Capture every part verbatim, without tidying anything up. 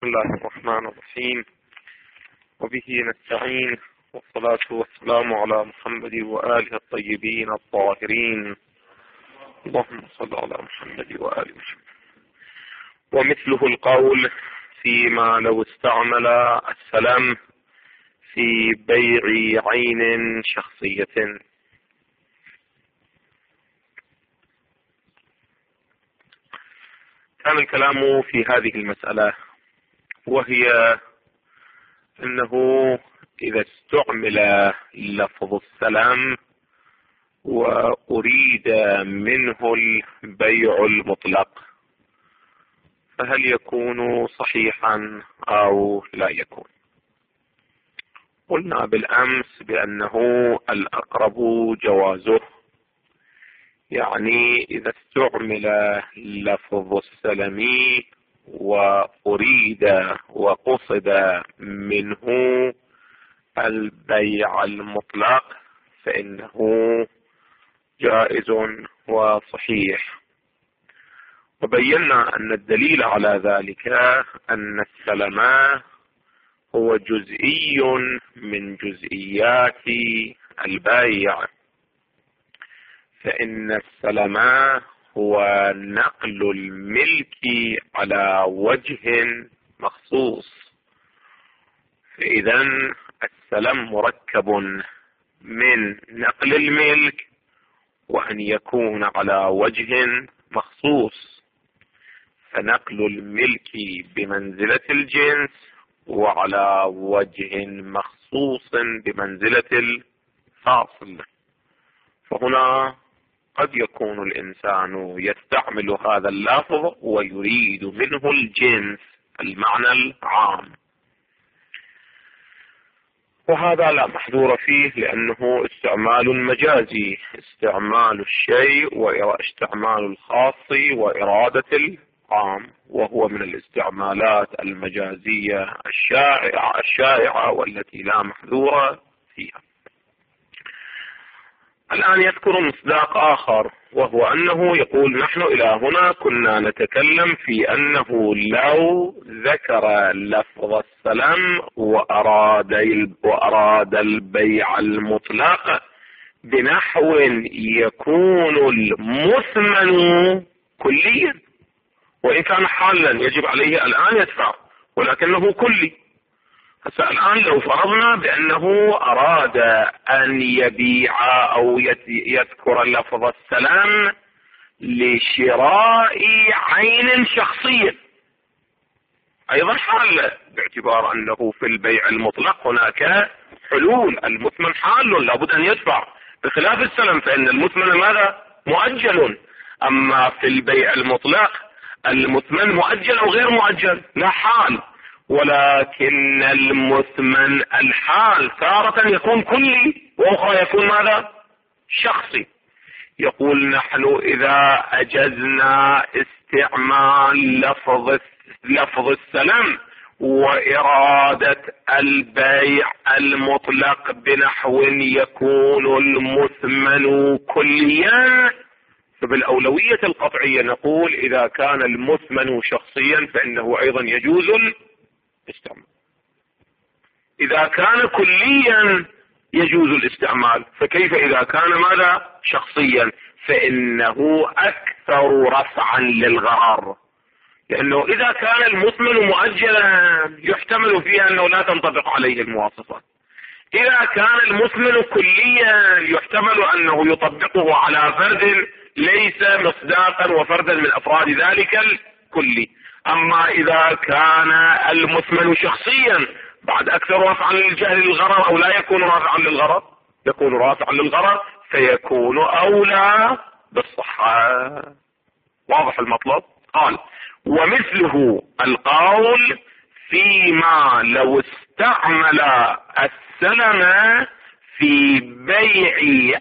الله الرحمن الرحيم، وبه نستعين، والصلاة والسلام على محمد وآله الطيبين الطاهرين. اللهم صل على محمد وآل محمد. ومثله القول فيما لو استعمل السلام في بيع عين شخصية. كان الكلام في هذه المسألة، وهي أنه إذا استعمل لفظ السلام وأريد منه البيع المطلق، فهل يكون صحيحا أو لا يكون؟ قلنا بالأمس بأنه الأقرب جوازه، يعني إذا استعمل لفظ السلم وأريد وقصد منه البيع المطلق فإنه جائز وصحيح. وبينا أن الدليل على ذلك أن السلم هو جزئي من جزئيات البيع، فإن السلم هو نقل الملك على وجه مخصوص، فإذا السلم مركب من نقل الملك وأن يكون على وجه مخصوص، فنقل الملك بمنزلة الجنس وعلى وجه مخصوص بمنزلة الفاصل. فهنا قد يكون الإنسان يستعمل هذا اللفظ ويريد منه الجنس، المعنى العام، وهذا لا محذور فيه لأنه استعمال مجازي، استعمال الشيء واستعمال الخاص وإرادة العام، وهو من الاستعمالات المجازية الشائعة الشائعة والتي لا محذور فيها. الآن يذكر مصداق آخر، وهو أنه يقول: نحن إلى هنا كنا نتكلم في أنه لو ذكر لفظ السلم وأراد وأراد البيع المطلق بنحو يكون المثمن كليا، وإن كان حالا يجب عليه الآن يدفع، ولكنه كلي. هسه الآن لو فرضنا بأنه أراد أن يبيع أو يذكر لفظ السلام لشراء عين شخصية، أيضا حال، باعتبار أنه في البيع المطلق هناك حلول، المثمن حال لابد أن يدفع، بخلاف السلم فإن المثمن ماذا؟ مؤجل. أما في البيع المطلق المثمن مؤجل أو غير مؤجل، لا حال، ولكن المثمن الحال تارة يكون كلي وأخرى يكون ماذا؟ شخصي. يقول: نحن إذا أجزنا استعمال لفظ لفظ السلم وإرادة البيع المطلق بنحو يكون المثمن كليا، فبالأولوية القطعية نقول إذا كان المثمن شخصيا فإنه أيضا يجوز الاستعمال، إذا كان كليا يجوز الاستعمال، فكيف إذا كان ماذا؟ شخصيا، فإنه أكثر رفعا للغرر، لأنه إذا كان المثمن مؤجلا يحتمل فيها أنه لا تنطبق عليه المواصفات، إذا كان المثمن كليا يحتمل أنه يطبقه على فرد ليس مصداقا وفردا من أفراد ذلك الكلي. أما إذا كان المثمن شخصيا بعد أكثر رافعا للجهل للغرر، أو لا يكون رافعا للغرر، يكون رافعا للغرر فيكون أولى بالصحة. واضح المطلب؟ قال: ومثله القول فيما لو استعمل السلم في بيع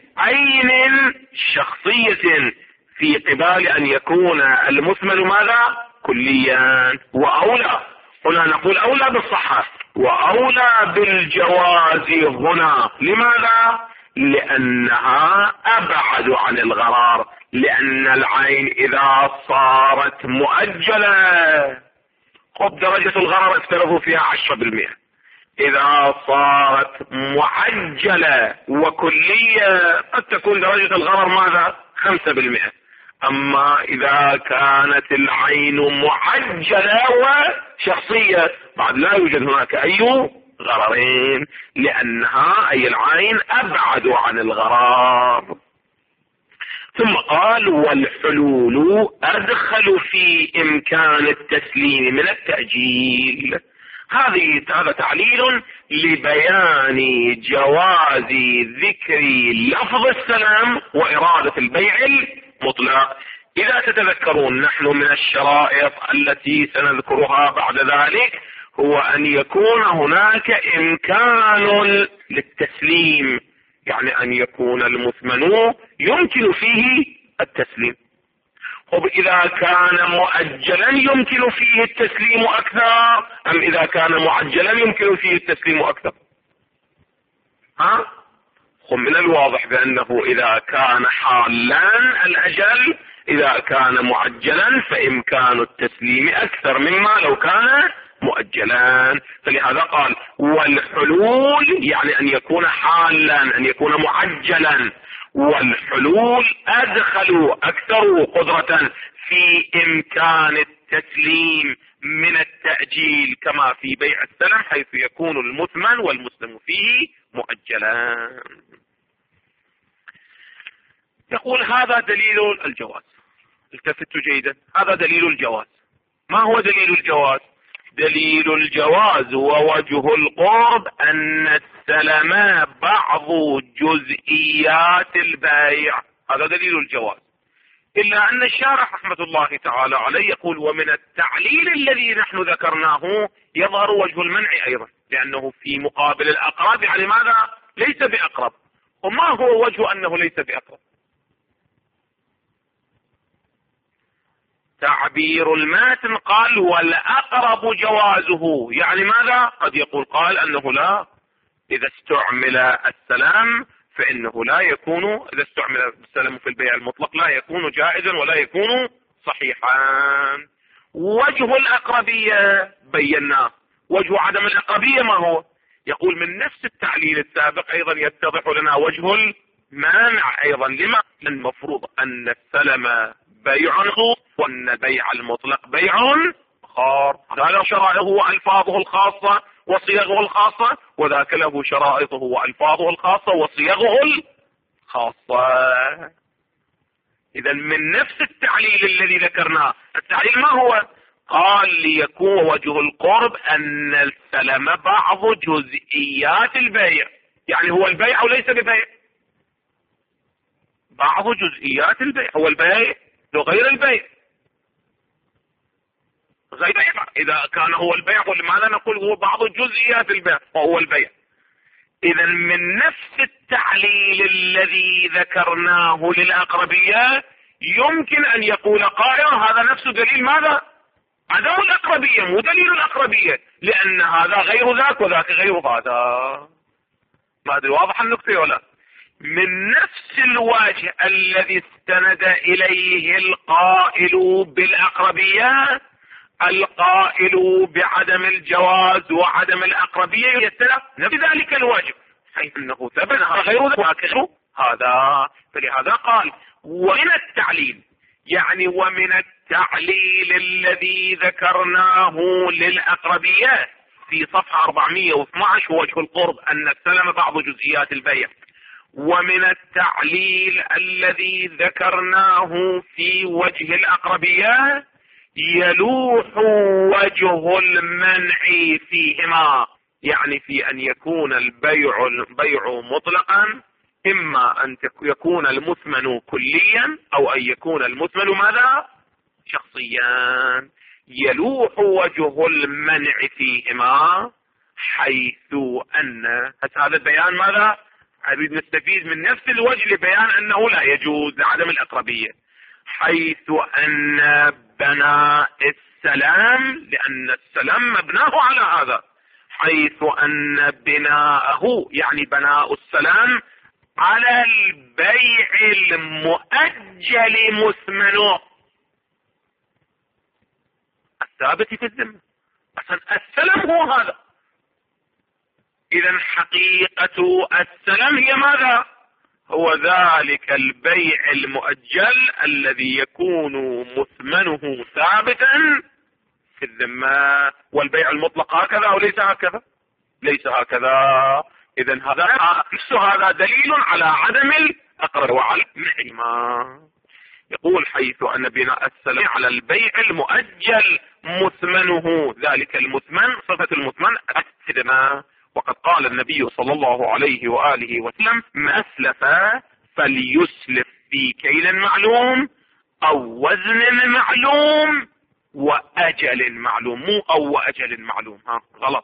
عين شخصية في قبال أن يكون المثمن ماذا؟ كليا. وأولى، هنا نقول أولى بالصحة وأولى بالجواز هنا. لماذا؟ لأنها أبعد عن الغرار، لأن العين إذا صارت مؤجلة خب درجة الغرر افترضوا فيها عشرة بالمئة. إذا صارت معجلة وكلية قد تكون درجة الغرر ماذا؟ خمسة بالمئة. أما إذا كانت العين معجلة وشخصية بعد لا يوجد هناك أي غررين، لأنها أي العين أبعد عن الغرار. ثم قال والحلول أدخل في إمكان التسليم من التأجيل. هذه هذا تعليل لبيان جواز ذكر لفظ السلام وإرادة البيع المطلق. إذا تتذكرون نحن من الشرائط التي سنذكرها بعد ذلك هو أن يكون هناك إمكان للتسليم، يعني أن يكون المثمن يمكن فيه التسليم. طب إذا كان مؤجلا يمكن فيه التسليم أكثر أم إذا كان معجلا يمكن فيه التسليم أكثر؟ ها؟ من الواضح بأنه إذا كان حالا الأجل إذا كان معجلا فإمكان التسليم أكثر مما لو كان مؤجلا. فلهذا قال والحلول يعني أن يكون حالا أن يكون معجلا، والحلول أدخلوا أكثر قدرة في إمكان التسليم من التأجيل كما في بيع السلم حيث يكون المثمن والمسلم فيه مؤجلا. يقول هذا دليل الجواز. التفتوا جيدا، هذا دليل الجواز. ما هو دليل الجواز؟ دليل الجواز ووجه القرب أن السلم بعض جزئيات البيع، هذا دليل الجواز. إلا أن الشارح رحمة الله تعالى عليه يقول ومن التعليل الذي نحن ذكرناه يظهر وجه المنع أيضا، لأنه في مقابل الأقرب يعني ماذا؟ ليس بأقرب. وما هو وجه أنه ليس بأقرب؟ تعبير الماتن قال والأقرب جوازه، يعني ماذا؟ قد يقول قال أنه لا، إذا استعمل السلام فإنه لا يكون، إذا استعمل السلام في البيع المطلق لا يكون جائزا ولا يكون صحيحا. وجه الأقربية بيناه. وجه عدم الأقربية ما هو؟ يقول من نفس التعليل السابق أيضا يتضح لنا وجه المانع أيضا. لما؟ المفروض أن السلم بيع وأن بيع المطلق بيع خار، هذا شرائطه وألفاظه الخاصة وصيغه الخاصة، وذاك له شرائطه وألفاظه الخاصة وصيغه الخاصة. إذا من نفس التعليل الذي ذكرناه، التعليل ما هو؟ قال ليكون وجه القرب أن السلم بعض جزئيات البيع، يعني هو البيع وليس ببيع، بعض جزئيات البيع، هو البيع غير البيع، غير البيع. إذا كان هو البيع ولماذا نقول هو بعض جزئيات البيع وهو البيع؟ إذا من نفس التعليل الذي ذكرناه للأقربية يمكن أن يقول قائل هذا نفس دليل ماذا؟ عدم الأقربية، مو دليل الأقربية، لأن هذا غير ذاك وذاك غير هذا. ما أدري واضح النقطة ولا؟ من نفس الوجه الذي استند إليه القائل بالأقربية القائل بعدم الجواز وعدم الأقربية يستند نفس ذلك الوجه، حيث أنه ثبت غير ذاك هذا. فلهذا قال ومن التعليل، يعني ومن التعليل الذي ذكرناه للأقربية في صفحة أربعمئة واثني عشر وجه القرب أن السلم بعض جزئيات البيع، ومن التعليل الذي ذكرناه في وجه الأقربية يلوح وجه المنع فيهما، يعني في أن يكون البيع البيع مطلقا، إما أن يكون المثمن كليا أو أن يكون المثمن ماذا؟ شخصيا. يلوح وجه المنع فيهما حيث أن هذا البيان ماذا؟ أريد نستفيد من نفس الوجه لبيان أنه لا يجوز لعدم الأقربية، حيث أن بناء السلام، لأن السلام مبناه على هذا، حيث أن بناءه يعني بناء السلام على البيع المؤجل مثمنه الثابت في الذمة. السلم هو هذا. إذا حقيقة السلم هي ماذا؟ هو ذلك البيع المؤجل الذي يكون مثمنه ثابتا في الذمة. والبيع المطلق هكذا أو ليس هكذا؟ ليس هكذا. إذا هذا نفس هذا دليل على عدم الأقرب وعلى النعمة. يقول حيث أن بناء السلم على البيع المؤجل مثمنه، ذلك المثمن صفة المثمن السلمة. وقد قال النبي صلى الله عليه وآله وسلم: ما أسلف فليسلف في كيل معلوم أو وزن معلوم وأجل معلوم، مو أو وأجل معلوم، ها غلط.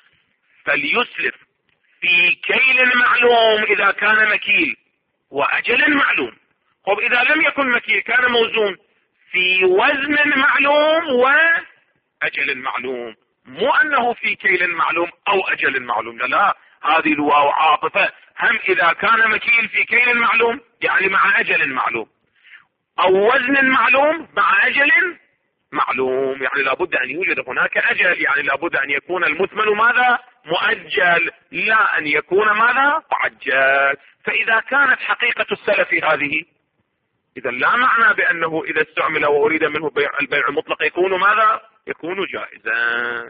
فليسلف في كيل معلوم إذا كان مكيل وأجل معلوم. طب إذا لم يكن مكيل كان موزون، في وزن معلوم وأجل معلوم، مو أنه في كيل معلوم أو أجل معلوم. لا, لا هذه الواو عاطفة. هم إذا كان مكيل في كيل معلوم يعني مع أجل معلوم، أو وزن معلوم مع أجل معلوم، يعني لابد أن يوجد هناك أجل، يعني لابد أن يكون المثمن ماذا؟ مؤجل، لا أن يكون ماذا؟ معجل. فإذا كانت حقيقة السلف هذه، إذا لا معنى بأنه إذا استعمل وأريد منه بيع البيع المطلق يكون ماذا؟ يكون جائزا.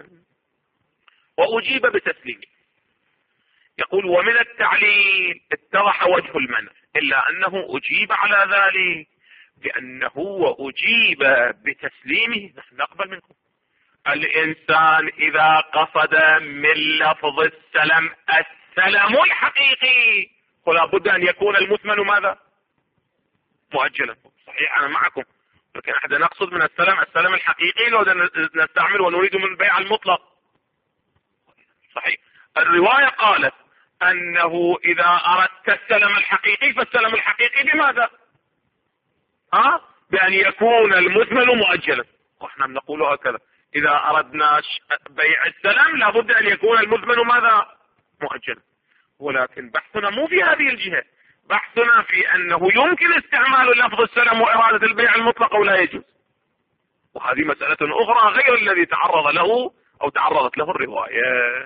وأجيب بتسليمه. يقول: ومن التعليل اتضح وجه المنع، إلا أنه أجيب على ذلك بأنه وأجيب بتسليمه. نحن نقبل منكم الإنسان إذا قصد من لفظ السلم السلم الحقيقي فلا بد أن يكون المثمن ماذا؟ مؤجلا. صحيح أنا معكم، لكن احنا نقصد من السلم السلم الحقيقي لو نستعمل ونريد من البيع المطلق. صحيح. الرواية قالت أنه إذا أردت السلم الحقيقي فالسلم الحقيقي بماذا؟ ها؟ بأن يكون المثمن مؤجلا. واحنا بنقول هكذا: إذا أردنا بيع السلم لابد أن يكون المثمن ماذا؟ مؤجلا. ولكن بحثنا مو في هذه الجهة، بحثنا في أنه يمكن استعمال لفظ السلم وإرادة البيع المطلق أو لا يجوز. وهذه مسألة أخرى غير الذي تعرض له أو تعرضت له الرواية.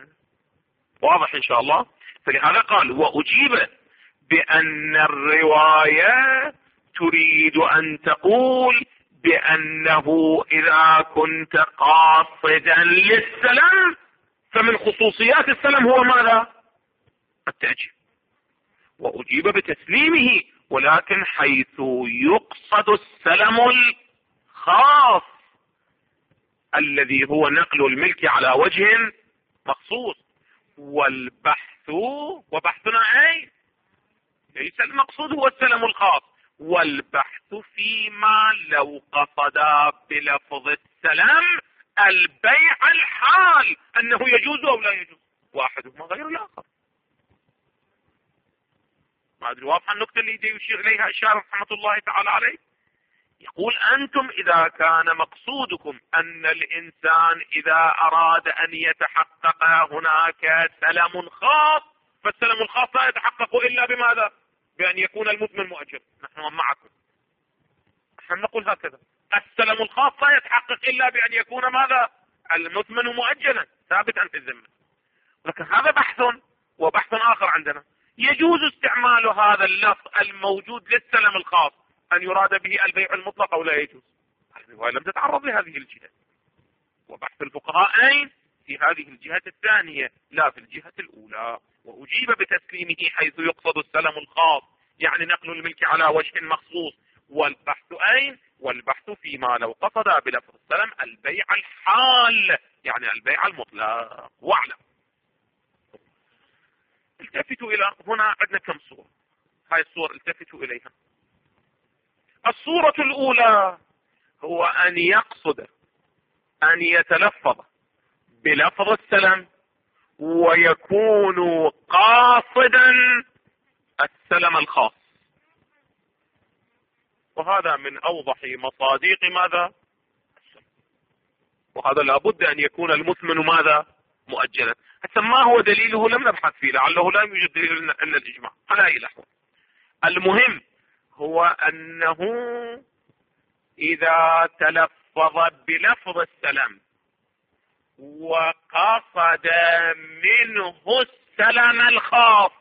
واضح إن شاء الله. فلهذا قال: وأجيب بأن الرواية تريد أن تقول بأنه إذا كنت قاصدا للسلم فمن خصوصيات السلم هو ماذا؟ التأجيل. وأجيب بتسليمه، ولكن حيث يقصد السلم الخاص الذي هو نقل الملك على وجه مخصوص. والبحث، وبحثنا أي ليس المقصود هو السلم الخاص، والبحث فيما لو قصد بلفظ السلم البيع الحال أنه يجوز أو لا يجوز، واحدهما غير الآخر. ما أدري واضحة النقطة اللي يشير إليها الشارح رحمة الله تعالى عليه. يقول: أنتم إذا كان مقصودكم أن الإنسان إذا أراد أن يتحقق هناك سلم خاص فالسلم الخاص لا يتحقق إلا بماذا؟ بأن يكون المثمن مؤجل. نحن معكم، نحن نقول هكذا: السلم الخاص لا يتحقق إلا بأن يكون ماذا؟ المثمن مؤجلا ثابتا في الذمة. لكن هذا بحث، وبحث آخر عندنا: يجوز استعمال هذا اللفظ الموجود للسلم الخاص أن يراد به البيع المطلق أو لا يجوز؟ الرواية لم تتعرض لهذه الجهة، وبحث الفقهاء أين؟ في هذه الجهة الثانية لا في الجهة الأولى. وأجيب بتسليمه حيث يقصد السلم الخاص يعني نقل الملك على وجه مخصوص. والبحث أين؟ والبحث فيما لو قصد بلفظ السلم البيع الحال يعني البيع المطلق. واعلم، التفتوا إلى هنا عندنا كم صورة، هاي الصور التفتوا إليها. الصورة الأولى هو أن يقصد أن يتلفظ بلفظ السلم ويكون قاصدا السلم الخاص، وهذا من أوضح مصادق ماذا؟ وهذا لابد أن يكون المثمن ماذا؟ مؤجلا. حتى ما هو دليله لم نبحث فيه، لعله لا يوجد دليل إلا الإجماع على أي لحظة. المهم هو أنه إذا تلفظ بلفظ السلام وقصد منه السلم الخاص،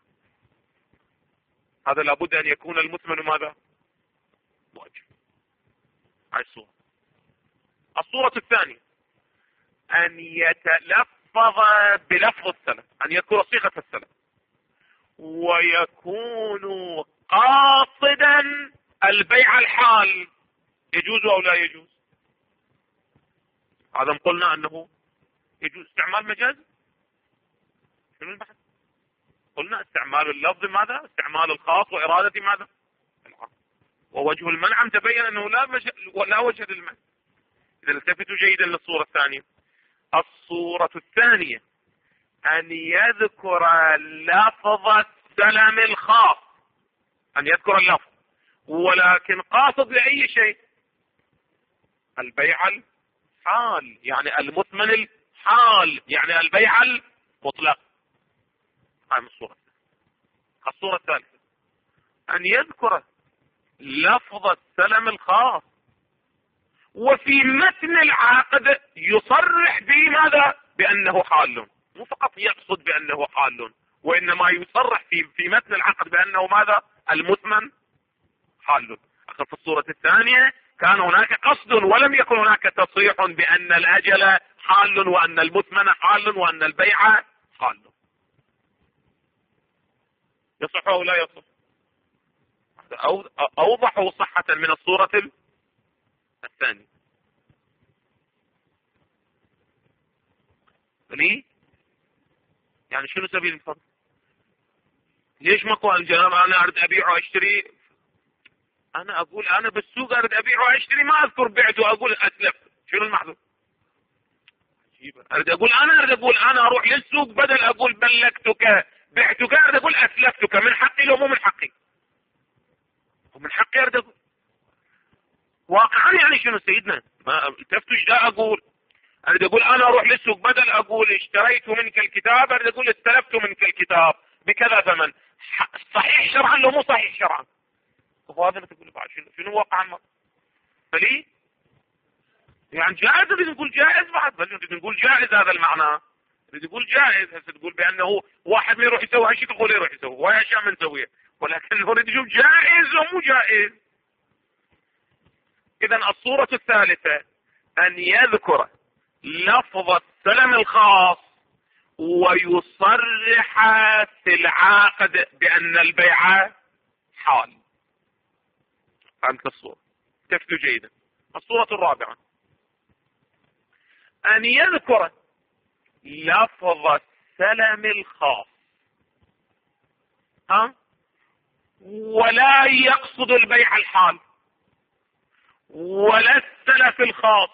هذا لابد أن يكون المثمن ماذا؟ مؤجل. هاي الصورة. الصورة الثانية أن يتلفظ بلفظ السلم، أن يذكر صيغة السلم ويكون قاصدا البيع الحال، يجوز أو لا يجوز؟ هذا قلنا أنه يجوز استعمال مجاز. شنو البحث؟ قلنا استعمال اللفظ ماذا؟ استعمال الخاص وإرادة ماذا؟ العام. ووجه المنع تبين أنه لا, مج... لا وجه للمنع. إذا التفتوا جيدا للصورة الثانية. الصورة الثانية أن يذكر لفظ السلم الخاص، أن يذكر اللفظ ولكن قاصد لأي شيء؟ البيع الحال، يعني المثمن الحال، يعني البيع المطلق. هذه الصورة. الصورة الثالثة أن يذكر لفظ السلم الخاص وفي متن العقد يصرح بماذا؟ بأنه حال، مو فقط يقصد بأنه حال، وإنما يصرح في في متن العقد بأنه ماذا؟ المثمن حال. في الصورة الثانية كان هناك قصد ولم يكن هناك تصريح بأن الأجل حال وأن المثمن حال وأن البيع حال. يصح أو لا يصح؟ أوضح صحة من الصورة الثانية. ليه؟ يعني شنو سبيل الفرق؟ ليش ما قال الجناب أنا أريد أبيع وأشتري؟ أنا أقول أنا بالسوق أريد أبيع وأشتري، ما أذكر بعت وأقول أسلف. شنو المحذور؟ أريد أقول أنا أريد أقول أنا أروح للسوق بدل أقول بلغتك بعتك، أريد أقول أسلفتك. من حقي لو مو من حقي؟ ومن حقي أريد أقول واقعا. يعني شنو سيدنا؟ ما التفتوا ايش دا أقول؟ أريد أقول أنا أروح للسوق بدل أقول اشتريت منك الكتاب أريد أقول استلفت منك الكتاب بكذا ثمن. صحيح شرعا لو مو صحيح شرعا؟ وهذا تقول بعد شنو شنو واقعا ما فلي؟ يعني جائز. نريد نقول جائز بعد، بل نريد نقول جائز. هذا المعنى نريد نقول جائز. هسه تقول بأنه واحد ما يروح يسوي هالشيء تقول يروح يسوي وهي أشياء ما نسويها، ولكن نريد نشوف جائز ومو جائز. إذا الصورة الثالثة أن يذكر لفظ السلم الخاص ويصرح في العقد بأن البيع حال. فهمت الصورة؟ تفتوا جيدا. الصورة الرابعة أن يذكر لفظ السلم الخاص ها ولا يقصد البيع الحال ولا السلف الخاص،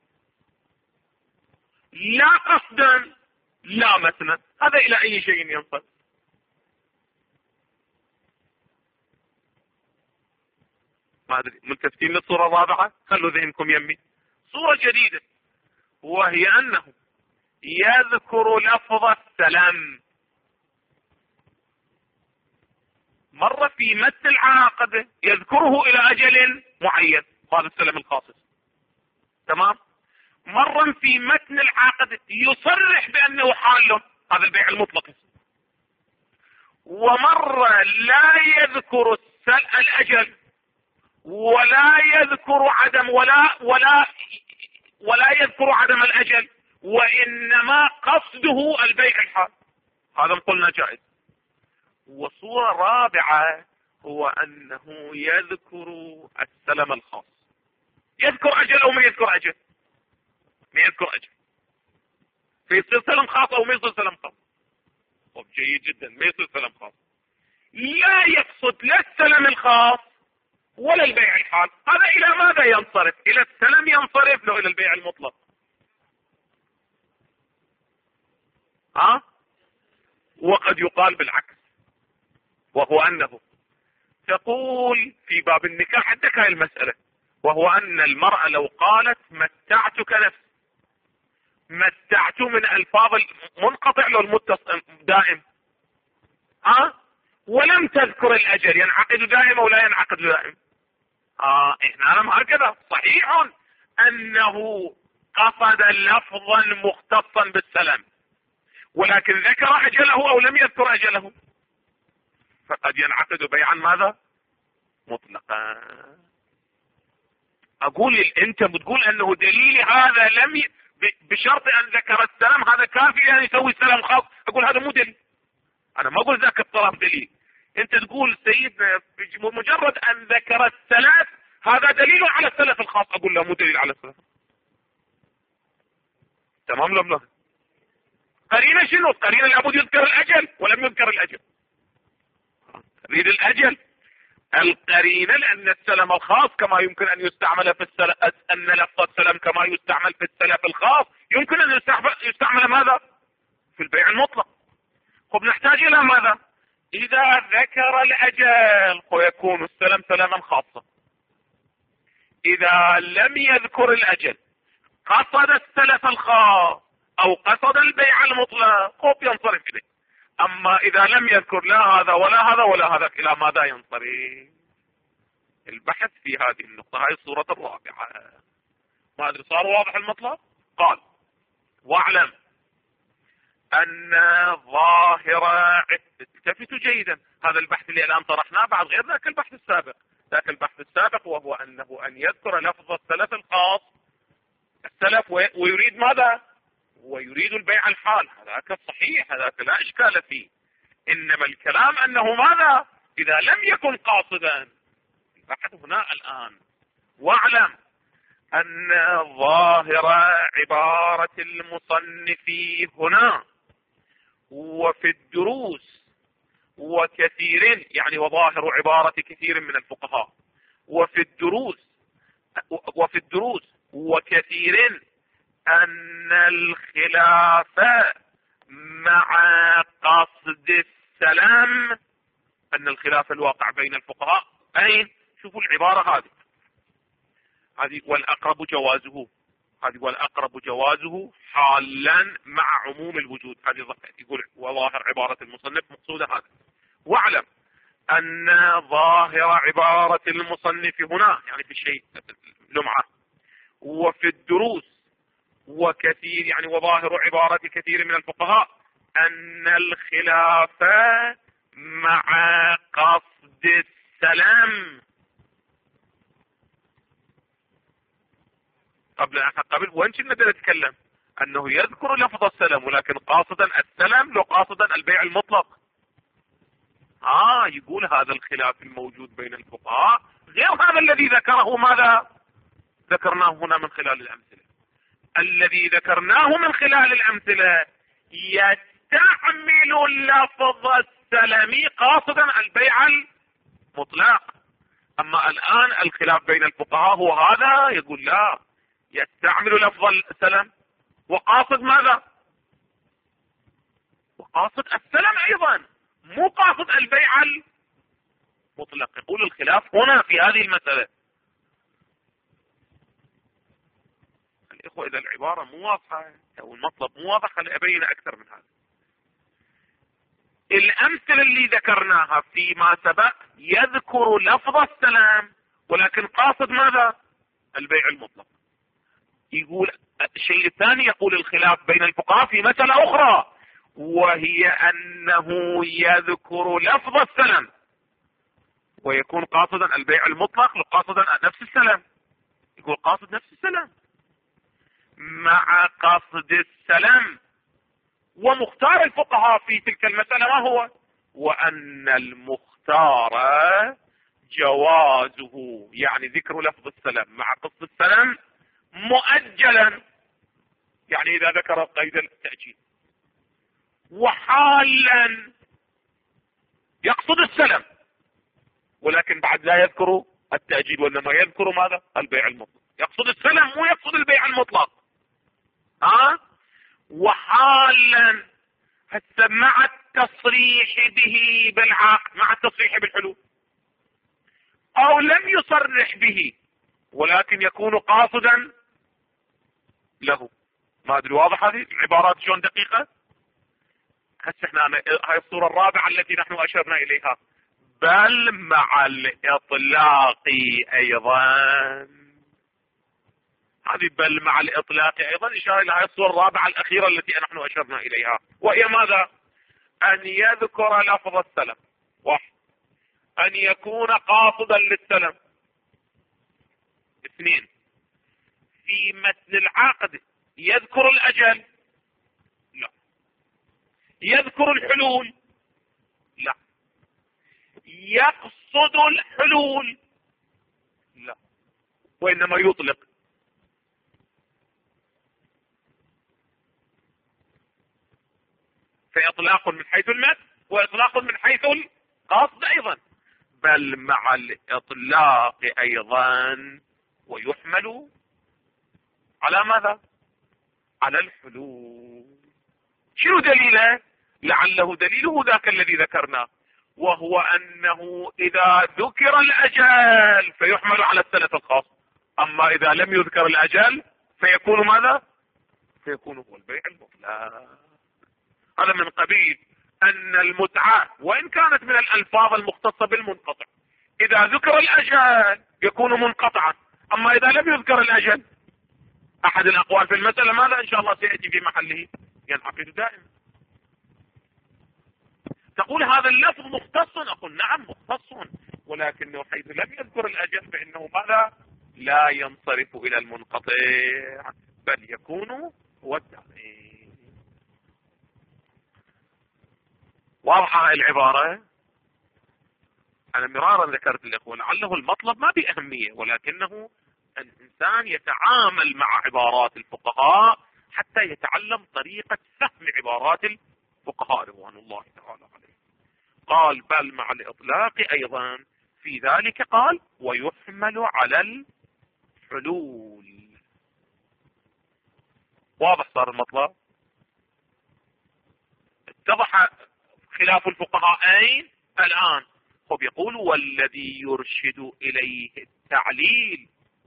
لا قصدا لا متنا. هذا إلى أي شيء ينصب؟ ما أدري. ملتفتين للصورة الرابعة؟ خلوا ذهنكم يمي. صورة جديدة وهي أنه يذكر لفظ السلام مرة في متن العقد يذكره إلى أجل معين، هذا السلم الخاص. تمام. مرة في متن العقد يصرح بأنه حال، هذا البيع المطلق. ومرة لا يذكر الأجل ولا يذكر عدم ولا ولا ولا يذكر عدم الأجل، وإنما قصده البيع الحال. هذا قلنا جائز. وصورة رابعة هو أنه يذكر السلم الخاص. يذكر أجل أو ما يذكر أجل؟ ما يذكر أجل. فيصير سلم خاص أو ما يصير سلم خاص؟ طب جيد جدا، ما يصير سلم خاص. لا يقصد لا السلم الخاص ولا البيع الحال. هذا إلى ماذا ينصرف؟ إلى السلم ينصرف لو إلى البيع المطلق؟ ها؟ وقد يقال بالعكس، وهو أنه تقول في باب النكاح عندك هاي المسألة، وهو أن المرأة لو قالت متعتك نفسي، متعت من ألفاظ منقطع لو المتصل دائم، ها؟ ولم تذكر الأجل، ينعقد دائم أو لا ينعقد دائم؟ آه إحنا نعلم هكذا. صحيح أنه قصد لفظا مختصا بالسلام ولكن ذكر اجله او لم يذكر اجله، فقد ينعقد بيعا ماذا؟ مطلقا. اقول انت بتقول انه دليل هذا لم ي... بشرط ان ذكر السلام هذا كافي ان يسوي السلام خاص، اقول هذا مو دليل. انا ما اقول ذاك الطرف دليل، انت تقول سيدنا مجرد ان ذكر السلف هذا دليل على السلف الخاص، اقول لا مو دليل على السلف. تمام لم لا؟ قرينه شنو؟ قرينه لابد يذكر الاجل ولم يذكر الاجل. تريد الاجل القرينه لان السلم الخاص كما يمكن ان يستعمل في السلف، ان لفظ السلم كما يستعمل في السلف الخاص يمكن ان يستعمل ماذا؟ في البيع المطلق. خب نحتاج الى ماذا؟ اذا ذكر الاجل فيكون السلم سلما خاصا. اذا لم يذكر الاجل قصد السلف الخاص او قصد البيع المطلق خب ينصرف اليه. اما اذا لم يذكر لا هذا ولا هذا ولا هذا الى ماذا ينصرف؟ البحث في هذه النقطة. هاي الصورة الرابعة. ما ادري صار واضح المطلب؟ قال واعلم ان ظاهرة، التفتوا جيدا، هذا البحث اللي الان طرحناه بعد غير ذاك البحث السابق. ذاك البحث السابق وهو انه ان يذكر لفظ السلف الخاص السلف ويريد ماذا؟ ويريد البيع الحال، هذاك الصحيح، هذاك لا اشكال فيه. انما الكلام انه ماذا؟ اذا لم يكن قاصدا. البحث هنا الان. واعلم ان ظاهر عبارة المصنف هنا وفي الدروس وكثير، يعني وظاهر عبارة كثير من الفقهاء وفي الدروس وفي الدروس وكثير ان الخلاف مع قصد السلام، ان الخلاف الواقع بين الفقهاء اين؟ شوفوا العبارة هذه هذه والاقرب جوازه، هذه والاقرب جوازه حالا مع عموم الوجود. هذه يقول وظاهر عبارة المصنف مقصودة هذا. واعلم ان ظاهر عبارة المصنف هنا يعني في الشيء لمعة وفي الدروس وكثير، يعني وظاهر عبارة كثير من الفقهاء ان الخلاف مع قصد السلام. قبل قبل وين كنا نتكلم انه يذكر لفظ السلام ولكن قاصدا السلام لو قاصدا البيع المطلق. اه يقول هذا الخلاف الموجود بين الفقهاء غير هذا الذي ذكره ماذا؟ ذكرناه هنا من خلال الامثله. الذي ذكرناه من خلال الامثله يستعمل لفظ السلام قاصدا البيع المطلق. اما الان الخلاف بين الفقهاء هو هذا، يقول لا، يستعمل لفظ السلام وقاصد ماذا؟ وقاصد السلام ايضا، مو قاصد البيع المطلق. يقول الخلاف هنا في هذه المسألة. الاخوة اذا العبارة مو واضحة او المطلب مو واضح خلي ابين اكثر من هذا. الامثلة اللي ذكرناها فيما سبق يذكر لفظ السلام ولكن قاصد ماذا؟ البيع المطلق. يقول الشيء الثاني، يقول الخلاف بين الفقهاء في مسألة اخرى وهي انه يذكر لفظ السلام ويكون قاصدا البيع المطلق قاصدا نفس السلام. يقول قاصد نفس السلام مع قصد السلام. ومختار الفقهاء في تلك المسألة ما هو؟ وأن المختار جوازه، يعني ذكر لفظ السلام مع قصد السلام مؤجلا، يعني إذا ذكر قيد التأجيل، وحالا يقصد السلام ولكن بعد لا يذكر التأجيل وإنما يذكر ماذا؟ البيع المطلق. يقصد السلام مو يقصد البيع المطلق. ها؟ وحالا هسه مع التصريح به بالعقد، مع التصريح بالحلول، او لم يصرح به ولكن يكون قاصدا له. ما ادري واضح هذه العبارات شلون دقيقة؟ هسه احنا هاي الصورة الرابعة التي نحن اشرنا اليها. بل مع الاطلاق ايضا، هذه بل مع الإطلاق أيضا إشارة إلى هذه الصورة الرابعة الأخيرة التي نحن أشرنا إليها، وهي ماذا؟ أن يذكر لفظ السلم، واحد، أن يكون قاصدا للسلم، اثنين، في متن العقد يذكر الأجل، لا، يذكر الحلول، لا، يقصد الحلول، لا، وإنما يطلق. فإطلاق من حيث المتن وإطلاق من حيث القصد أيضا، بل مع الإطلاق أيضا ويحمل على ماذا؟ على الحلول. شنو دليله؟ لعله دليله ذاك الذي ذكرناه، وهو أنه إذا ذكر الأجل فيحمل على السلف الخاص، أما إذا لم يذكر الأجل فيكون ماذا؟ فيكون هو البيع المطلق. هذا من قبيل أن المتعة وإن كانت من الألفاظ المختصة بالمنقطع، إذا ذكر الأجل يكون منقطعا، أما إذا لم يذكر الأجل، أحد الأقوال في المسألة ماذا إن شاء الله سيأتي في محله، ينعقد دائما. تقول هذا اللفظ مختص، أقول نعم مختص، ولكنه حيث لم يذكر الأجل فإنه ماذا؟ لا ينصرف إلى المنقطع، بل يكون هو الدائم. واضحة هاي العبارة؟ أنا مرارا ذكرت الإخوة لعله المطلب ما بأهمية، ولكنه الإنسان يتعامل مع عبارات الفقهاء حتى يتعلم طريقة فهم عبارات الفقهاء رضوان الله تعالى عليه. قال بل مع الإطلاق أيضا في ذلك قال ويحمل على الحلول. واضح صار المطلب؟ اتضح خلاف الفقهاء أين؟ الآن. خب يقول والذي يرشد إليه التعليل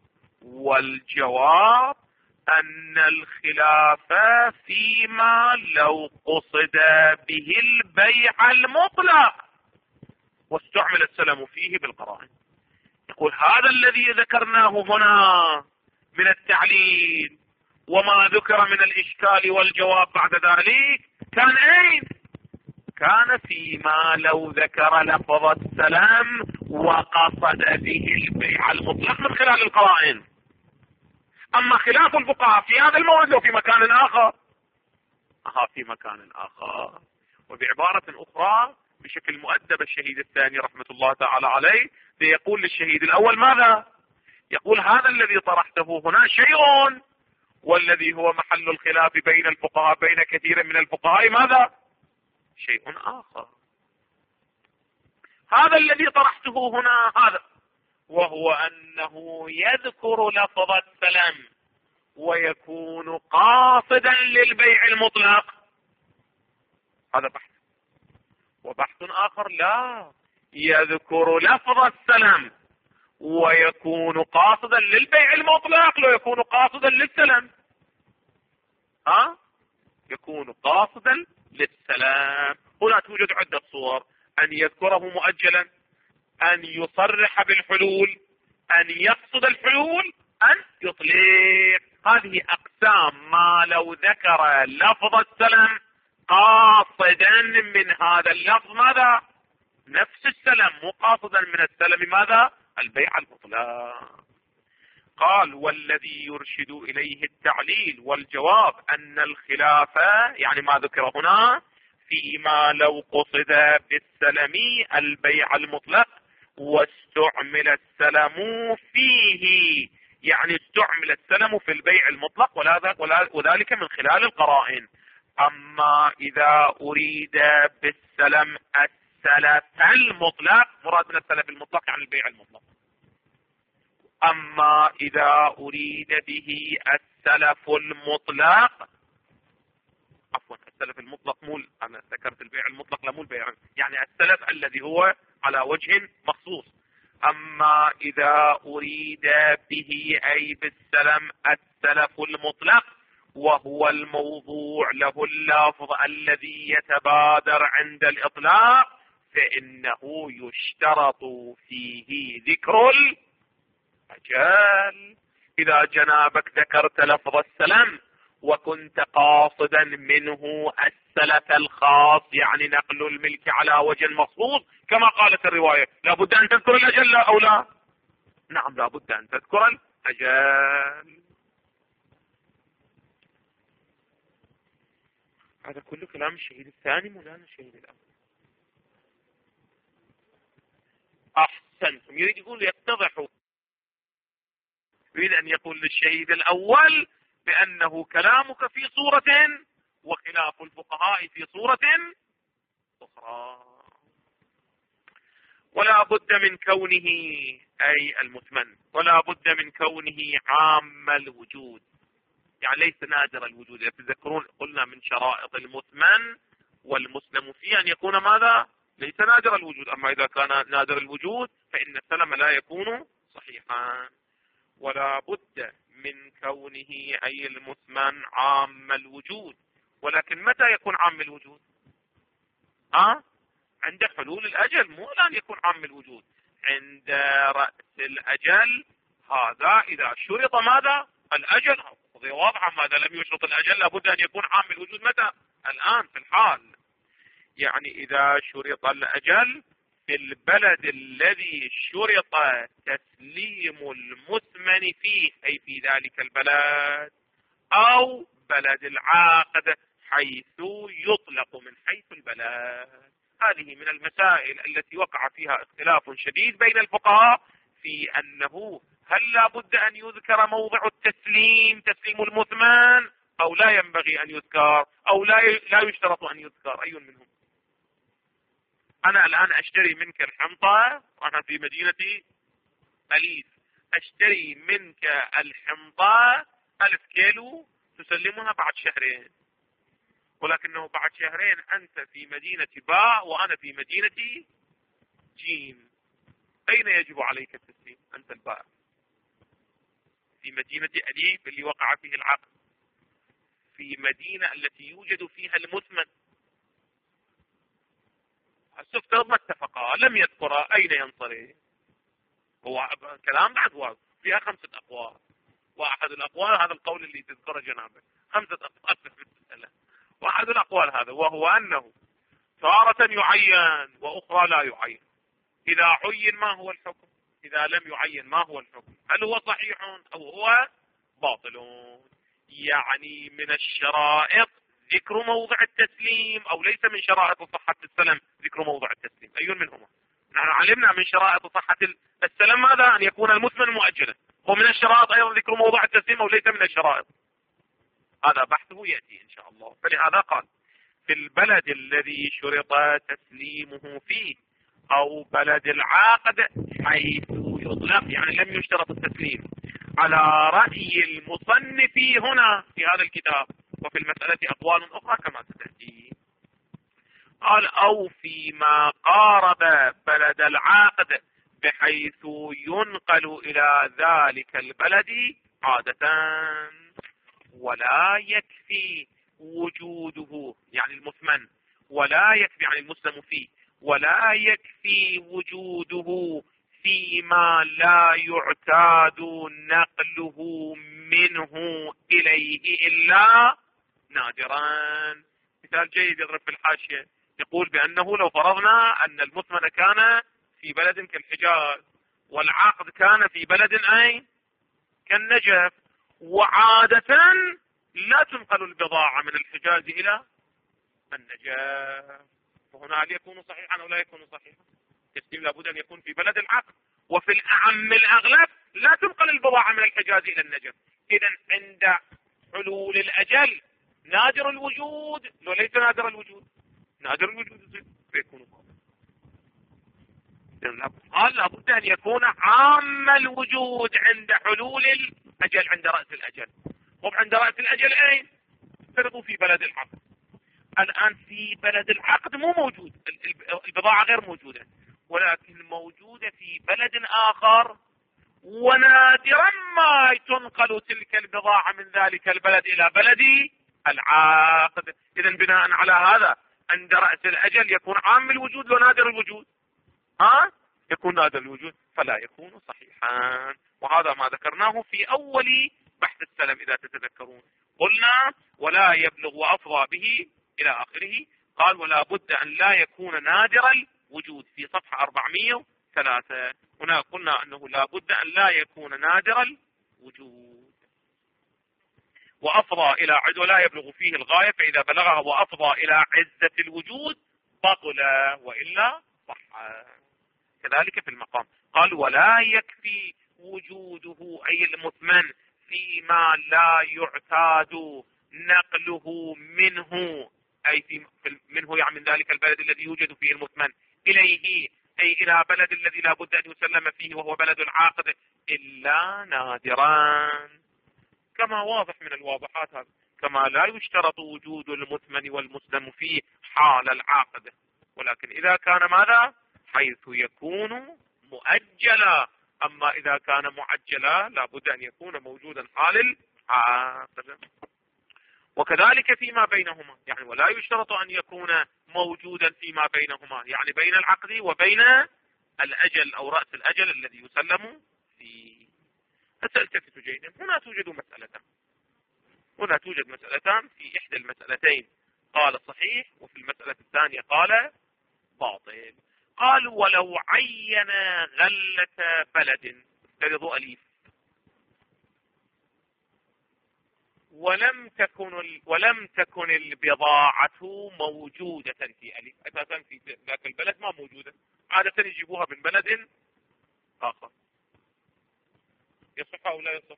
والجواب أن الخلاف فيما لو قصد به البيع المطلق واستعمل السلم فيه بالقرائن. يقول هذا الذي ذكرناه هنا من التعليل وما ذكر من الإشكال والجواب بعد ذلك كان أين؟ كان فيما لو ذكر لفظ السلام وقصد به البيع المطلق من خلال القرائن. أما خلاف الفقهاء في هذا المورد وفي مكان آخر، أها في مكان آخر. وبعبارة أخرى بشكل مؤدب الشهيد الثاني رحمة الله تعالى عليه يقول للشهيد الأول ماذا؟ يقول هذا الذي طرحته هنا شيء، والذي هو محل الخلاف بين الفقهاء بين كثير من الفقهاء ماذا؟ شيء آخر. هذا الذي طرحته هنا هذا، وهو أنه يذكر لفظ السلام ويكون قاصدا للبيع المطلق، هذا بحث. وبحث آخر لا يذكر لفظ السلام ويكون قاصدا للبيع المطلق، لا يكون قاصدا للسلام، ها يكون قاصدا للسلام. هنا توجد عدة صور: أن يذكره مؤجلا، أن يصرح بالحلول، أن يقصد الحلول، أن يطلق. هذه أقسام ما لو ذكر لفظ السلام قاصدا من هذا اللفظ ماذا؟ نفس السلام، مو قاصدا من السلم ماذا؟ البيع المطلق. قال والذي يرشد إليه التعليل والجواب أن الخلاف يعني ما ذكر هنا فيما لو قصد بالسلم البيع المطلق واستعمل السلم فيه، يعني استعمل السلم في البيع المطلق وذلك من خلال القرائن. أما إذا أريد بالسلم السلف المطلق، مراد من السلف المطلق يعني البيع المطلق. أما إذا أريد به السلف المطلق، عفوا السلف المطلق مو أنا ذكرت البيع المطلق لا مو البيع، يعني السلف الذي هو على وجه مخصوص. أما إذا أريد به أي بالسلم السلف المطلق وهو الموضوع له اللفظ الذي يتبادر عند الإطلاق فإنه يشترط فيه ذكر الأجل. إذا جنابك ذكرت لفظ السلم وكنت قاصدا منه السلف الخاص، يعني نقل الملك على وجه مخصوص كما قالت الرواية، لابد أن تذكر الأجل لا أو لا؟ نعم لابد أن تذكر الأجل. هذا كله كلام الشهيد الثاني مولانا الشهيد الأول. أحسنتم. يريد يقول يتضح، يريد أن يقول للشهيد الأول بأنه كلامك في صورة وخلاف الفقهاء في صورة أخرى، ولا بد من كونه أي المثمن، ولا بد من كونه عام الوجود، يعني ليس نادر الوجود. إذا تذكرون قلنا من شرائط المثمن والمسلم فيه أن يكون ماذا؟ ليس نادر الوجود. أما إذا كان نادر الوجود فإن السلم لا يكون صحيحا. ولا بد من كونه أي المثمن عام الوجود. ولكن متى يكون عام الوجود؟ أه؟ عند حلول الأجل، مو الآن يكون عام الوجود، عند رأس الأجل. هذا إذا شرط ماذا؟ الأجل. قضية واضحة، ماذا لم يشرط الأجل لابد أن يكون عام الوجود متى؟ الآن في الحال. يعني إذا شرط الأجل في البلد الذي شرط تسليم المثمن فيه، أي في ذلك البلد، أو بلد العاقد حيث يطلق من حيث البلد. هذه من المسائل التي وقع فيها اختلاف شديد بين الفقهاء في أنه هل لا بد أن يذكر موضع التسليم تسليم المثمن أو لا ينبغي أن يذكر أو لا لا يشترط أن يذكر. أي منهم؟ أنا الآن أشتري منك الحنطة وأنا في مدينة أليس، أشتري منك الحنطة ألف كيلو تسلمها بعد شهرين، ولكنه بعد شهرين أنت في مدينة باء وأنا في مدينة جيم. أين يجب عليك التسليم؟ أنت الباء في مدينة أليف اللي وقع فيه العقد، في مدينة التي يوجد فيها المثمن. السفترض ما اتفقا، لم يذكرا أين ينصرف. هو كلام بعد واضح فيها خمسة أقوال، وأحد الأقوال هذا القول اللي تذكره جنابك، خمسة أقوال في المسألة. وأحد الأقوال هذا، وهو أنه تارة يعين وأخرى لا يعين. إذا عين ما هو الحكم؟ إذا لم يعين ما هو الحكم؟ هل هو صحيح أو هو باطل؟ يعني من الشرائط ذكر موضع التسليم، أو ليس من شرائط صحة السلم ذكر موضع التسليم؟ أي منهما؟ نحن علمنا من شرائط صحة السلم ماذا؟ أن يكون المثمن مؤجلا. ومن الشرائط أيضا ذكر موضع التسليم، أو ليس من الشرائط؟ هذا بحثه يأتي إن شاء الله. فلهذا قال في البلد الذي شرط تسليمه فيه أو بلد العاقد حيث يطلق، يعني لم يشترط التسليم، على رأي المصنف هنا في هذا الكتاب. وفي المسألة أقوال أخرى كما ستأتي. قال أو فيما قارب بلد العاقد بحيث ينقل إلى ذلك البلد عادة، ولا يكفي وجوده يعني المثمن، ولا يكفي يعني المسلم فيه، ولا يكفي وجوده فيما لا يعتاد نقله منه إليه إلا نادرا. مثال جيد يضرب في الحاشية، يقول بأنه لو فرضنا أن المثمن كان في بلد كالحجاز والعقد كان في بلد أين كالنجف، وعادة لا تنقل البضاعة من الحجاز إلى النجف، فهنا هل يكون صحيحا أو لا يكون صحيحا؟ التسليم لابد أن يكون في بلد العقد، وفي الأعم الأغلب لا تنقل البضاعة من الحجاز إلى النجف. إذا عند حلول الأجل نادر الوجود لو ليس نادر الوجود؟ نادر الوجود فيكون قال لابد أن يكون عام الوجود عند حلول الأجل، عند رأس الأجل. وعند رأس الأجل أين؟ فرضوا في بلد العقد. الآن في بلد العقد مو موجود، البضاعة غير موجودة، ولكن موجودة في بلد آخر، ونادرا ما تنقل تلك البضاعة من ذلك البلد إلى بلد العقد. إذا بناء على هذا عند رأس الأجل يكون عام الوجود ونادر الوجود. ها؟ يكون نادر الوجود فلا يكون صحيحا. وهذا ما ذكرناه في أول بحث السلم إذا تتذكرون. قلنا ولا يبلغ وأفضى به إلى آخره. قال ولا بد أن لا يكون نادر الوجود في صفحة أربعمائة وثلاثة. هنا قلنا أنه لا بد أن لا يكون نادر الوجود. وأفضى إلى عد ولا يبلغ فيه الغاية، فإذا بلغها وأفضى إلى عزة الوجود بطل وإلا صح. كذلك في المقام قال ولا يكفي وجوده أي المثمن فيما لا يعتاد نقله منه، أي في منه يعني من ذلك البلد الذي يوجد فيه المثمن إليه، أي إلى بلد الذي لا بد أن يسلم فيه وهو بلد العاقد، إلا نادرا. كما واضح من الواضحات هذا، كما لا يشترط وجود المثمن والمسلم فيه حال العاقد، ولكن إذا كان ماذا؟ حيث يكون مؤجلا. أما إذا كان معجلا لا بد أن يكون موجودا حال العاقد. وكذلك فيما بينهما، يعني ولا يشترط أن يكون موجودا فيما بينهما، يعني بين العقد وبين الأجل أو رأس الأجل الذي يسلم فيه. فالتفتوا جيدا، هنا توجد مسألتان، هنا توجد مسألتان. في إحدى المسألتين قال صحيح، وفي المسألة الثانية قال باطل. قال ولو عين غلة بلد، افترضوا أليف، ولم تكن ولم تكن البضاعة موجودة في أليف، أساسا في ذاك البلد ما موجودة، عادة يجيبوها من بلد آخر، يصح أو لا يصح؟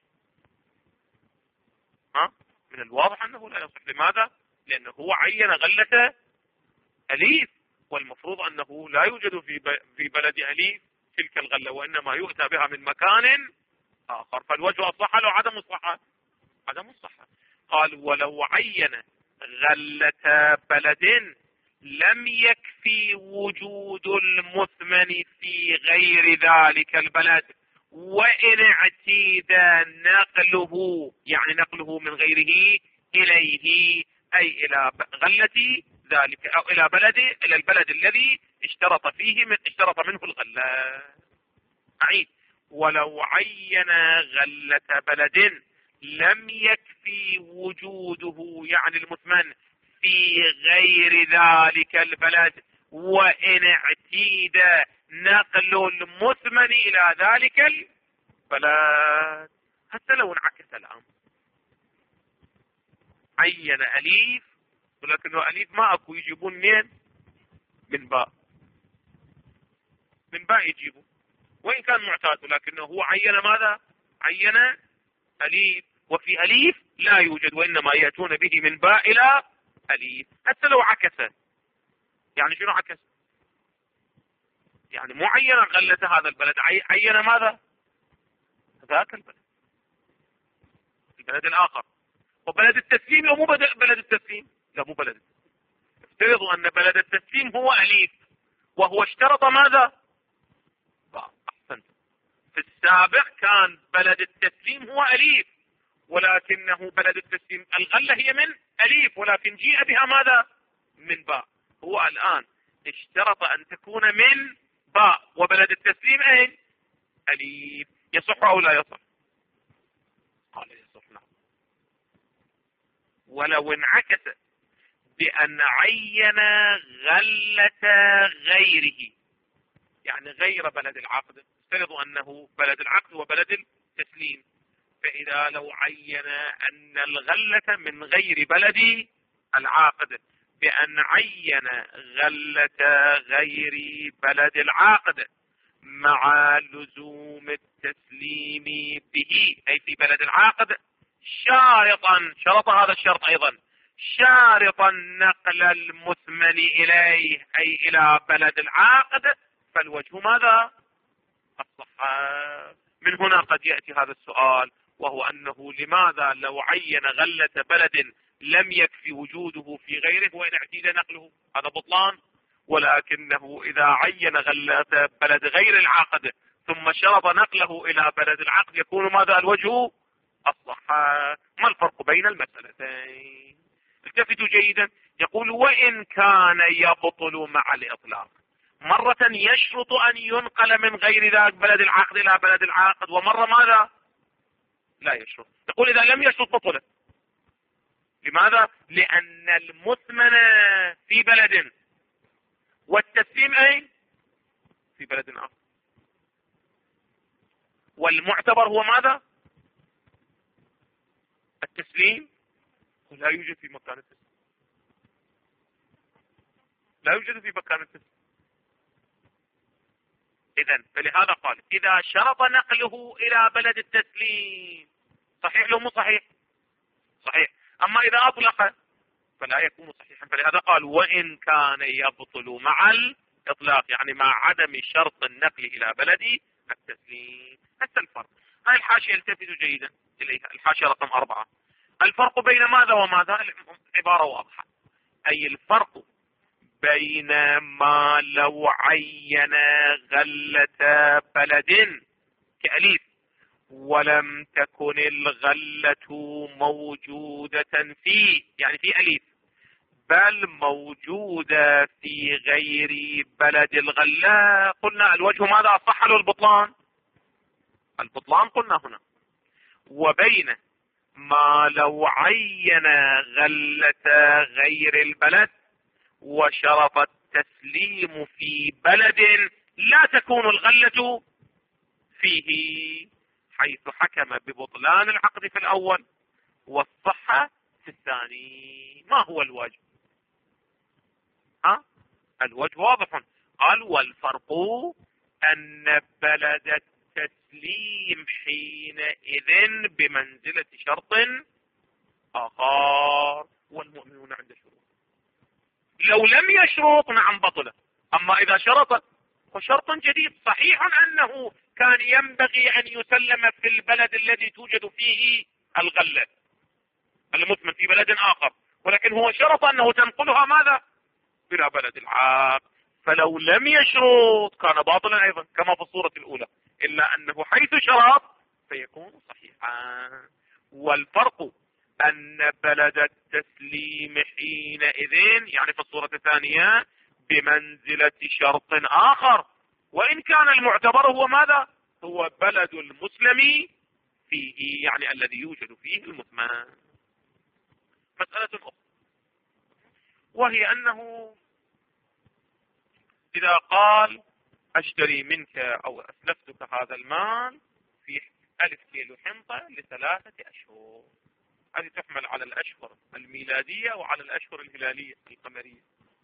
ها؟ من الواضح أنه لا يصح. لماذا؟ لأنه هو عين غلة أليف، والمفروض أنه لا يوجد في في بلد أليف تلك الغلة، وإنما يؤتى بها من مكان آخر. فالوجه الصحة لو عدم الصحة، عدم الصحة. قال ولو عين غلة بلد لم يكفي وجود المثمن في غير ذلك البلد، وإن اعتيد نقله، يعني نقله من غيره إليه، أي إلى غلة ذلك أو إلى بلد إلى البلد الذي اشترط فيه من اشترط منه الغلة. أعيد: ولو عين غلة بلد لم يكفي وجوده، يعني المثمن، في غير ذلك البلد، وإن اعتيد نقل المثمن إلى ذلك البلد. حتى لو انعكس الأمر، عين أليف ولكنه أليف ما أكو، يجيبون منين؟ من باء، من باء يجيبون، وإن كان معتاد، لكنه هو عين ماذا؟ عين أليف، وفي أليف لا يوجد، وإنما يأتون به من باء إلى أليف. حتى لو عكس، يعني شنو عكس؟ يعني مو عين غلة هذا البلد، عين ماذا؟ ذاك البلد، البلد الآخر. وبلد التسليم لو مو بلد التسليم، لا مو بلد. افترضوا أن بلد التسليم هو أليف، وهو اشترط ماذا؟ أحسنت. في السابق كان بلد التسليم هو أليف، ولكنه بلد التسليم الغلة هي من أليف، ولكن جيء بها ماذا؟ من باء. هو الآن اشترط أن تكون من باء، وبلد التسليم أين؟ أليف. يصح أو لا يصح؟ قال يصح. نعم. ولو انعكس بأن عين غلة غيره، يعني غير بلد العقد، افترضوا أنه بلد العقد وبلد التسليم، فإذا لو عين أن الغلة من غير بلد العاقد بأن عين غلة غير بلد العاقد مع لزوم التسليم به، أي في بلد العاقد، شارطا، شرط هذا الشرط أيضا، شارطا نقل المثمن إليه، أي إلى بلد العاقد، فالوجه ماذا؟ الصحة. من هنا قد يأتي هذا السؤال، وهو أنه لماذا لو عين غلة بلد لم يكفي وجوده في غيره وإن اعتيد نقله؟ هذا بطلان. ولكنه إذا عين غلة بلد غير العقد ثم شرط نقله إلى بلد العقد يكون ماذا الوجه؟ الصحة. ما الفرق بين التفتوا جيدا. يقول وإن كان يبطل مع الإطلاق، مرة يشرط أن ينقل من غير ذاك بلد العقد إلى بلد العقد، ومرة ماذا؟ لا يشرط. تقول إذا لم يشرط بطلت. لماذا؟ لأن المثمن في بلد والتسليم أين؟ في بلد آخر. والمعتبر هو ماذا؟ التسليم. لا يوجد في مكان التسليم، لا يوجد في مكان التسليم. إذن فلهذا قال إذا شرط نقله إلى بلد التسليم صحيح لو مو صحيح؟ صحيح. أما إذا أطلق فلا يكون صحيحا. فلهذا قال وإن كان يبطل مع الإطلاق، يعني مع عدم شرط النقل إلى بلد التسليم. هذا الفرق. هاي الحاشية التفتوا جيدا إليها، الحاشية رقم أربعة. الفرق بين ماذا وماذا؟ عبارة واضحة. أي الفرق بين ما لو عين غلة بلد كأليف ولم تكن الغلة موجودة فيه، يعني في أليف، بل موجودة في غير بلد الغلة، قلنا الوجه ماذا؟ الصحة والبطلان. البطلان قلنا هنا. وبين ما لو عين غلة غير البلد وشرط التسليم في بلد لا تكون الغلة فيه، حيث حكم ببطلان العقد في الأول والصحة في الثاني. ما هو الوجه؟ ها؟ الوجه واضح. قال والفرق أن بلد التسليم حينئذ بمنزلة شرط آخر، والمؤمنون عند شروط. لو لم يشرط نعم بطل، أما إذا شرط فشرط جديد. صحيح أنه كان ينبغي أن يسلم في البلد الذي توجد فيه الغلة المثمن في بلد آخر، ولكن هو شرط أنه تنقلها ماذا؟ إلى بلد العاق. فلو لم يشرط كان باطلا أيضا كما في الصورة الأولى، إلا أنه حيث شرط فيكون صحيحا. والفرق أن بلد التسليم حينئذ يعني في الصورة الثانية بمنزلة شرط آخر، وإن كان المعتبر هو ماذا؟ هو بلد المسلم فيه، يعني الذي يوجد فيه المثمن. مسألة أخرى وهي أنه إذا قال أشتري منك أو أسلفتك هذا المال في ألف كيلو حنطة لثلاثة أشهر، هذه تحمل على الأشهر الميلادية وعلى الأشهر الهلالية القمرية.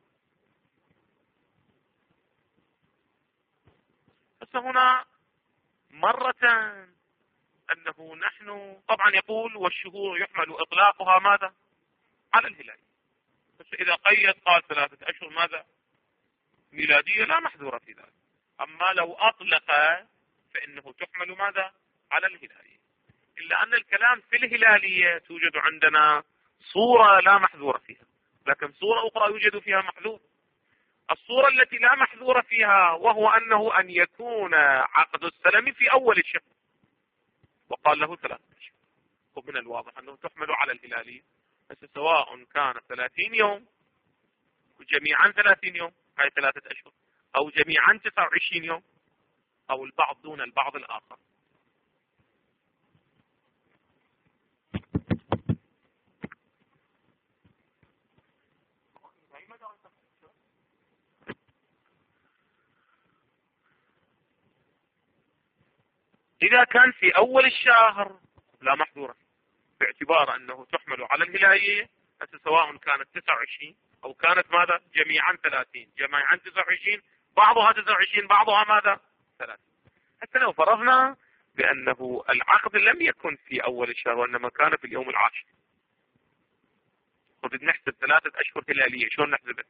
بس هنا مرة أنه نحن طبعا يقول والشهور يحمل إطلاقها ماذا؟ على الهلالية. بس إذا قيد قال ثلاثة أشهر ماذا؟ ميلادية لا محذورة في ذلك. أما لو أطلق فإنه تحمل ماذا؟ على الهلالية. إلا أن الكلام في الهلالية توجد عندنا صورة لا محذورة فيها، لكن صورة أخرى يوجد فيها محذور. الصورة التي لا محذورة فيها وهو أنه أن يكون عقد السلم في أول الشهر وقال له ثلاثة أشهر، ومن الواضح أنه تحمل على الهلالية. بس سواء كان ثلاثين يوم وجميعا ثلاثين يوم هاي ثلاثة أشهر، أو جميعا تسعة وعشرين يوم، أو البعض دون البعض الآخر. إذا كان في أول الشهر لا محظورة باعتبار أنه تحمل على الهلالية، سواء كانت تسعة وعشرين أو كانت ماذا جميعا ثلاثين، جميعا تسعة وعشرين، بعضها تسعة وعشرين بعضها ماذا ثلاثين. حتى لو فرضنا بأنه العقد لم يكن في أول الشهر وإنما كان في اليوم العاشر، قد نحسب ثلاثة أشهر هلالية، شلون نحسبه؟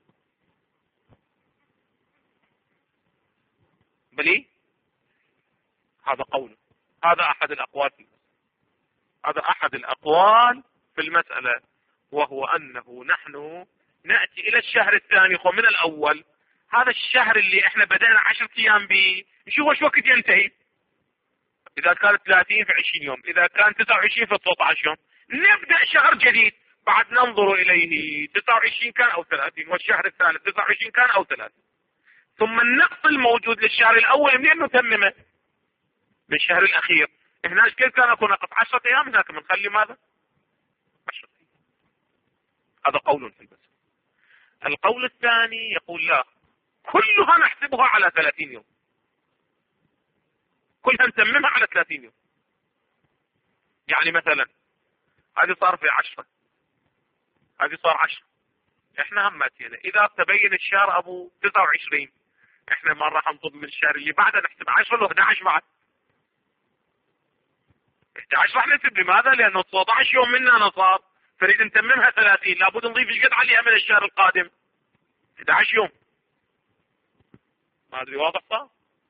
بلي هذا قوله، هذا أحد الأقوال في المسألة. هذا أحد الأقوال في المسألة، وهو أنه نحن نأتي إلى الشهر الثاني خو من الأول. هذا الشهر اللي احنا بدأنا عشرة أيام به نشوف وش وقت ينتهي. إذا كان ثلاثين في عشرين يوم، إذا كان تسعة وعشرين في تسعة عشر يوم، نبدأ شهر جديد بعد ننظر إليه تسعة وعشرين كان أو ثلاثين، والشهر الثالث تسعة وعشرين كان أو ثلاثين. ثم النقص الموجود للشهر الاول منين نتممه؟ من الشهر الاخير. هناك كيف كان اكون نقص عشرة ايام، هناك بنخلي ماذا؟ عشرة ايام. هذا قول في المسألة. القول الثاني يقول لا، كلها نحسبها على ثلاثين يوم، كلها نتممها على ثلاثين يوم. يعني مثلا هذه صار في عشرة، هذه صار عشرة، احنا هم ماتينا اذا تبين الشهر ابو تسعة وعشرين، احنا ما راح نطلب من الشهر اللي بعده نحسب عشرة لو احد عشر بعد. احد عشر راح نحسب، لماذا؟ لانه تسعة عشر يوم منا صار، فريد نتممها ثلاثين، لابد نضيف ايش قد عليها من الشهر القادم؟ احد عشر يوم. ما ادري واضح صار؟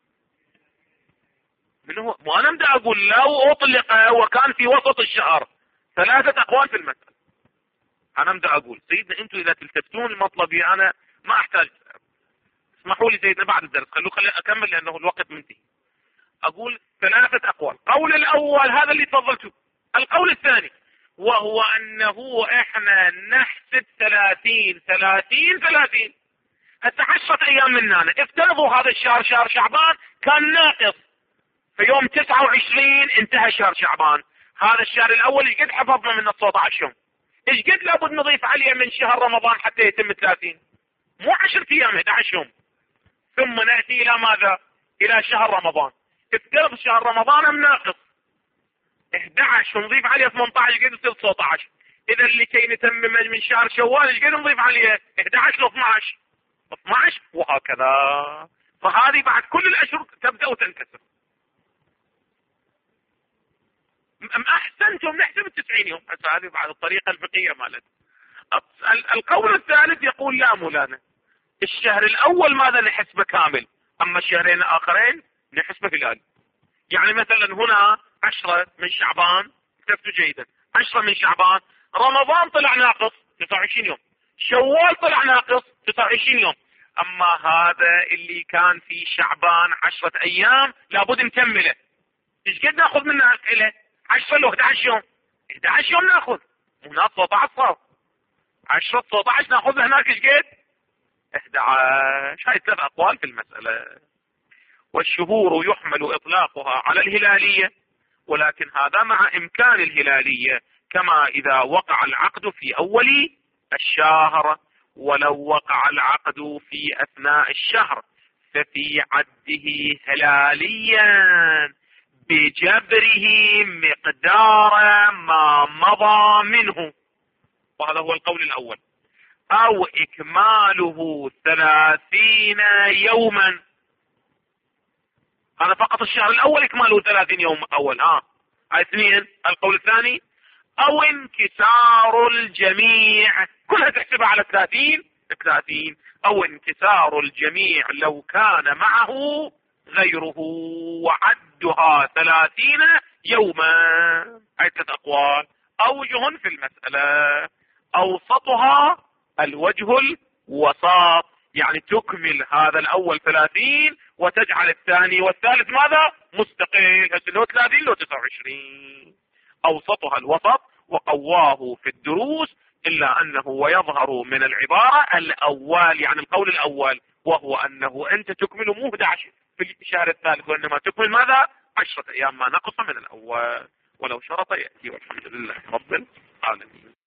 من هو؟ مو انا بدي اقول لو اطلق وكان في وسط الشهر، ثلاثة اقوال في المسألة. انا بدي اقول سيدنا انتم اذا تلتفتون المطلبي انا ما احتاج، اسمحوا لي سيدنا بعد الدرس، خلوه خلي اكمل لانه الوقت منتهي. اقول ثلاثة اقوال. القول الاول هذا اللي تفضلته. القول الثاني وهو انه احنا نحسب ثلاثين ثلاثين ثلاثين. هسه عشرة ايام مننا، افترضوا هذا الشهر شهر شعبان كان ناقص، في يوم تسعة وعشرين انتهى شهر شعبان، هذا الشهر الاول ايش قد حفظنا من تسعة عشر يوم؟ ايش قد لابد نضيف عليه من شهر رمضان حتى يتم ثلاثين؟ مو عشرة ايام، احد عشر يوم. ثم نأتي الى ماذا؟ الى شهر رمضان. افترض شهر رمضان ام ناقص احد عشر، نضيف عليه ثمانية عشر قد يصير تسعة عشر. اذا اللي كي نتمم من شهر شوال ايش قد نضيف عليه؟ احد عشر ل اثني عشر، اثني عشر وهكذا. فهذه بعد كل الاشهر تبدأ وتنكسر. ام احسنتم نحسب التسعين يوم. هذه بعد الطريقة الفقهية مالتنا. القول الثالث يقول لا مولانا، الشهر الاول ماذا نحسبه كامل، اما الشهرين الاخرين نحسبه هلال. يعني مثلا هنا عشرة من شعبان، كتبت جيدا، عشرة من شعبان، رمضان طلع ناقص تسعة وعشرين يوم، شوال طلع ناقص تسعة وعشرين يوم، اما هذا اللي كان في شعبان عشرة ايام لابد نكمله. ايش قد ناخذ منه اسئله؟ عشرة لو احد عشر يوم، احد عشر يوم ناخذ، هناك تسعة عشر صار عشرة تسعة عشر ناخذ هناك ايش قد؟ احد عشر. هاي ثلاث اقوال في المسألة. والشهور يحمل اطلاقها على الهلالية، ولكن هذا مع امكان الهلالية، كما اذا وقع العقد في اول الشهر، ولو وقع العقد في اثناء الشهر ففي عده هلاليا بجبره مقدار ما مضى منه، وهذا هو القول الاول. او اكماله ثلاثين يوما، هذا فقط الشهر الاول اكماله ثلاثين يوم اول. ها هاي اثنين. القول الثاني او انكسار الجميع، كلها تحسبها على ثلاثين ثلاثين. او انكسار الجميع لو كان معه غيره وعدها ثلاثين يوما. هاي ثلاث اقوال. اوجه في المسألة، اوسطها الوجه الوسط، يعني تكمل هذا الاول ثلاثين وتجعل الثاني والثالث ماذا؟ مستقل، هسه لو ثلاثين لو تسعة وعشرين. اوسطها الوسط، وقواه في الدروس، الا انه ويظهر من العبارة الاول، يعني القول الاول، وهو انه انت تكمل مو احد عشر في الشهر الثالث، وانما تكمل ماذا؟ عشرة ايام ما نقص من الاول، ولو شرط يأتي. والحمد لله رب العالمين.